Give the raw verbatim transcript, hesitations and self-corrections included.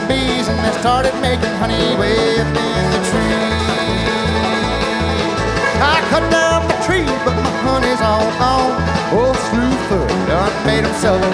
bees and they started making honey way up in the tree. I cut down the tree, but my honey's all gone. Old Slewfoot done made himself a